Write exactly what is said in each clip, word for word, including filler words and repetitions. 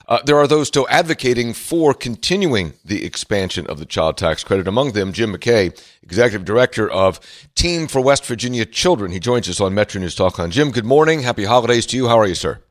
Uh, there are those still advocating for continuing the expansion of the child tax credit. Among them, Jim McKay, Executive Director of Team for West Virginia Children. He joins us on Metro News Talk on. Jim, good morning. Happy holidays to you. How are you, sir?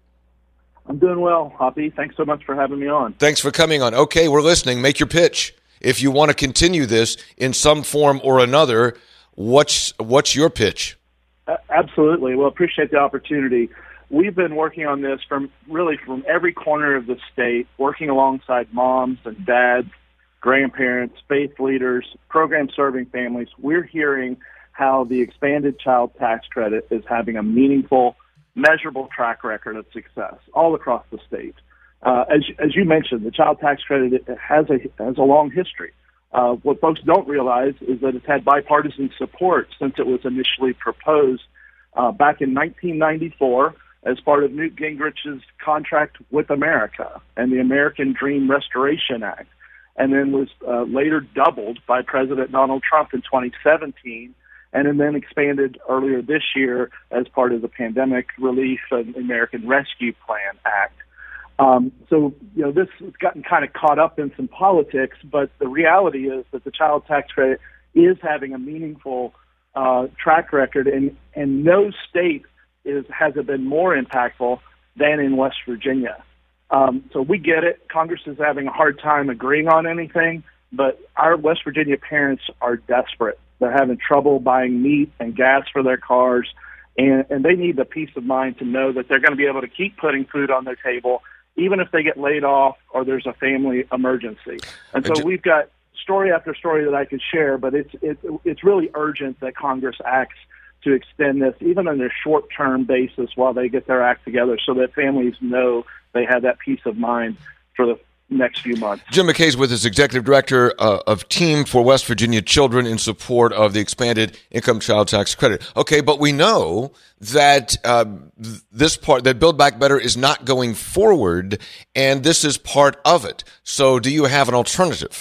I'm doing well, Hoppy. Thanks so much for having me on. Thanks for coming on. Okay, we're listening. Make your pitch. If you want to continue this in some form or another, what's what's your pitch? Uh, absolutely. Well, appreciate the opportunity. We've been working on this from really from every corner of the state, working alongside moms and dads, grandparents, faith leaders, program-serving families. We're hearing how the expanded child tax credit is having a meaningful, measurable track record of success all across the state. Uh, as, as you mentioned, the child tax credit has a, has a long history. Uh, what folks don't realize is that it's had bipartisan support since it was initially proposed uh, back in nineteen ninety-four as part of Newt Gingrich's Contract with America and the American Dream Restoration Act, and then was uh, later doubled by President Donald Trump in twenty seventeen, and then expanded earlier this year as part of the Pandemic Relief and American Rescue Plan Act. Um, so, you know, this has gotten kind of caught up in some politics, but the reality is that the child tax credit is having a meaningful uh, track record, and, and no state is has it been more impactful than in West Virginia. Um, so we get it. Congress is having a hard time agreeing on anything, but our West Virginia parents are desperate. They're having trouble buying meat and gas for their cars, and, and they need the peace of mind to know that they're going to be able to keep putting food on their table, even if they get laid off or there's a family emergency. And so we've got story after story that I could share, but it's it's it's really urgent that Congress acts to extend this, even on a short-term basis while they get their act together, so that families know they have that peace of mind for the next few months. Jim McKay's with us, Executive Director uh, of Team for West Virginia Children in support of the expanded income child tax credit. Okay, but we know that uh, this part, that Build Back Better is not going forward, and this is part of it. So do you have an alternative?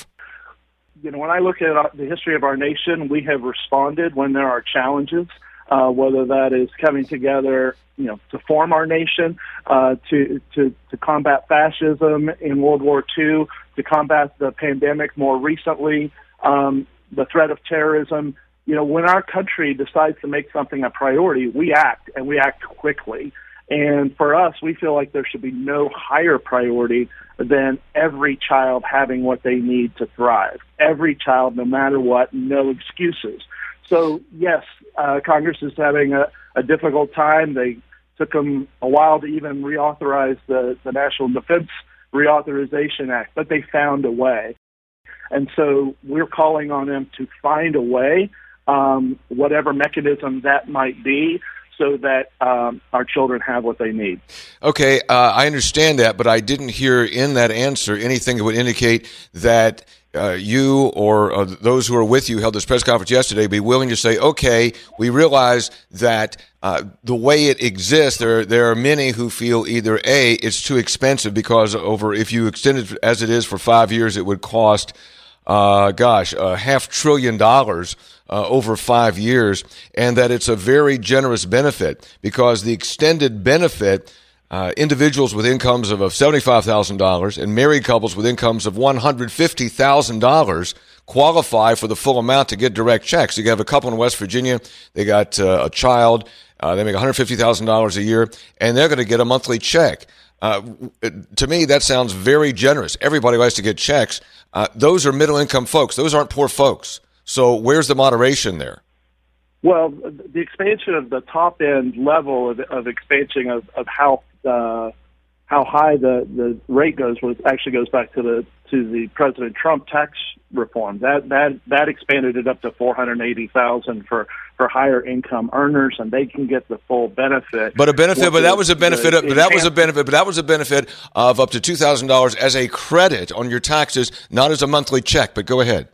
You know, when I look at the history of our nation, we have responded when there are challenges, uh, whether that is coming together, you know, to form our nation, uh, to, to, to combat fascism in World War Two, to combat the pandemic more recently, um, the threat of terrorism. You know, when our country decides to make something a priority, we act, and we act quickly. And for us, we feel like there should be no higher priority than every child having what they need to thrive. Every child, no matter what, no excuses. So, yes, uh, Congress is having a, a difficult time. They took them a while to even reauthorize the, the National Defense Reauthorization Act, but they found a way. And so we're calling on them to find a way, um, whatever mechanism that might be, so that um, our children have what they need. Okay, uh, I understand that, but I didn't hear in that answer anything that would indicate that uh, you or uh, those who are with you held this press conference yesterday be willing to say, okay, we realize that uh, the way it exists, there there are many who feel either A, it's too expensive because over if you extend it as it is for five years, it would cost Uh, gosh, a half trillion dollars uh, over five years, and that it's a very generous benefit because the extended benefit, uh, individuals with incomes of, of seventy-five thousand dollars and married couples with incomes of one hundred fifty thousand dollars qualify for the full amount to get direct checks. You have a couple in West Virginia, they got uh, a child, uh, they make one hundred fifty thousand dollars a year, and they're going to get a monthly check. Uh, to me, that sounds very generous. Everybody likes to get checks. Uh, those are middle-income folks. Those aren't poor folks. So where's the moderation there? Well, the expansion of the top-end level of, of expansion of, of how uh, how high the, the rate goes was actually goes back to the to the President Trump tax reform. That that that expanded it up to four hundred eighty thousand for for higher income earners, and they can get the full benefit. But a benefit, but that was a benefit. Of, but that was a benefit. But that was a benefit of up to two thousand dollars as a credit on your taxes, not as a monthly check. But go ahead.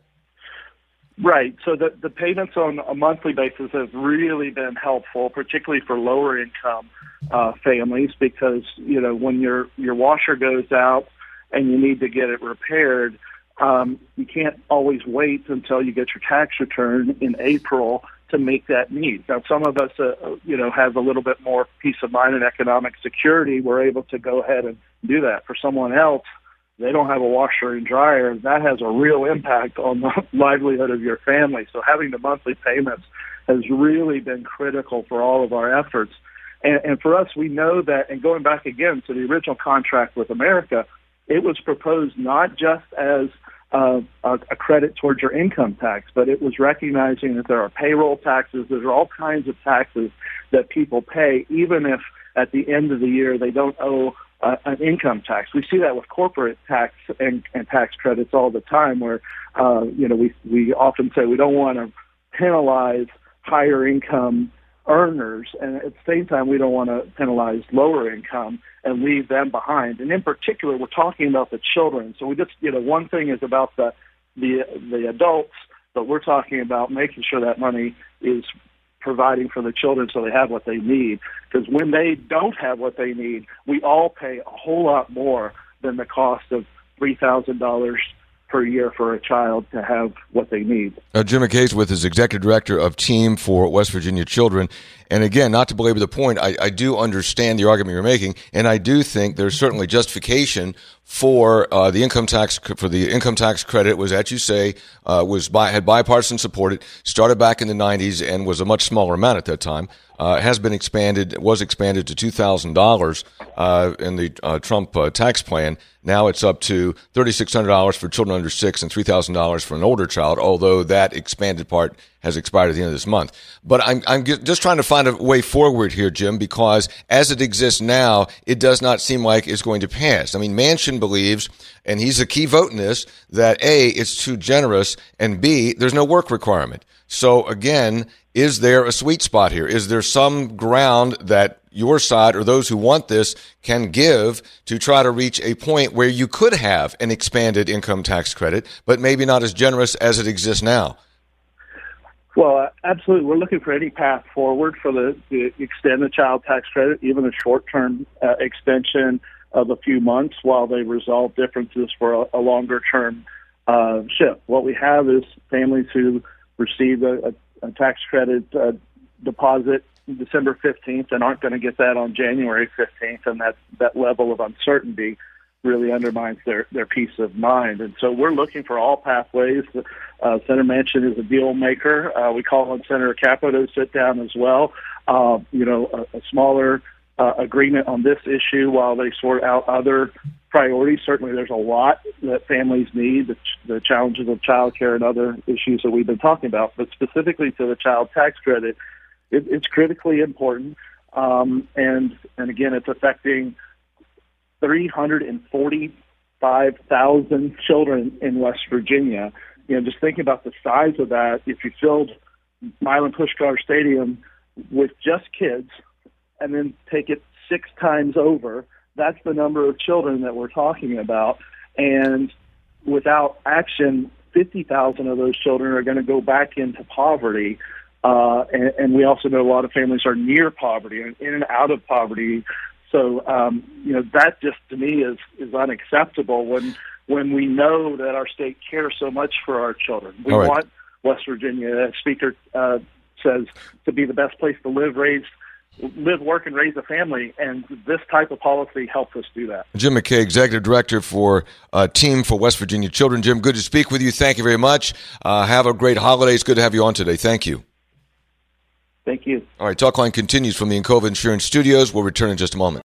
Right. So the the payments on a monthly basis have really been helpful, particularly for lower income uh, families, because you know when your your washer goes out and you need to get it repaired, um, you can't always wait until you get your tax return in April to meet that need. Now, some of us, uh, you know, have a little bit more peace of mind and economic security. We're able to go ahead and do that. For someone else, they don't have a washer and dryer. That has a real impact on the livelihood of your family. So having the monthly payments has really been critical for all of our efforts. And, and for us, we know that, and going back again to the original contract with America, it was proposed not just as uh, a, a credit towards your income tax, but it was recognizing that there are payroll taxes, there are all kinds of taxes that people pay, even if at the end of the year they don't owe uh, an income tax. We see that with corporate tax and, and tax credits all the time, where uh, you know we we often say we don't want to penalize higher income earners, and at the same time we don't want to penalize lower income and leave them behind. And in particular, we're talking about the children. So we just, you know, one thing is about the the the adults, but we're talking about making sure that money is providing for the children so they have what they need. Because when they don't have what they need, we all pay a whole lot more than the cost of three thousand dollars per year for a child to have what they need. Uh, Jim McKay with his executive director of Team for West Virginia Children. And again, not to belabor the point, I, I do understand the argument you're making, and I do think there's certainly justification for uh, the income tax for the income tax credit. Was, as you say, uh, was by, had bipartisan support. It started back in the nineties and was a much smaller amount at that time. Uh, has been expanded, was expanded to two thousand dollars uh, in the uh, Trump uh, tax plan. Now it's up to three thousand six hundred dollars for children under six and three thousand dollars for an older child, although that expanded part has expired at the end of this month. But I'm, I'm just trying to find a way forward here, Jim, because as it exists now, it does not seem like it's going to pass. I mean, Manchin believes, and he's a key vote in this, that A, it's too generous, and B, there's no work requirement. So again, is there a sweet spot here? Is there some ground that your side or those who want this can give to try to reach a point where you could have an expanded income tax credit, but maybe not as generous as it exists now? Well, uh, absolutely. We're looking for any path forward for the, the extend the child tax credit, even a short-term uh, extension of a few months while they resolve differences for a, a longer-term uh, shift. What we have is families who receive a, a, a tax credit uh, deposit December fifteenth and aren't going to get that on January fifteenth, and that, that level of uncertainty really undermines their, their peace of mind. And so we're looking for all pathways. Uh, Senator Manchin is a deal maker. Uh, we call on Senator Capito to sit down as well. Uh, you know, a, a smaller uh, agreement on this issue while they sort out other priorities. Certainly there's a lot that families need, the, the challenges of child care and other issues that we've been talking about. But specifically to the child tax credit, it, it's critically important. Um, and, and again, it's affecting three hundred forty-five thousand children in West Virginia. You know, just thinking about the size of that, if you filled Milan Puskar Stadium with just kids and then take it six times over, that's the number of children that we're talking about. And without action, fifty thousand of those children are going to go back into poverty. Uh, and, and we also know a lot of families are near poverty and in and out of poverty. So, um, you know, that just to me is, is unacceptable when when we know that our state cares so much for our children. We right. want West Virginia, as Speaker uh, says, to be the best place to live, raise, live, work, and raise a family. And this type of policy helps us do that. Jim McKay, Executive Director for uh, Team for West Virginia Children. Jim, good to speak with you. Thank you very much. Uh, have a great holiday. It's good to have you on today. Thank you. Thank you. All right, Talkline continues from the Encova Insurance Studios. We'll return in just a moment.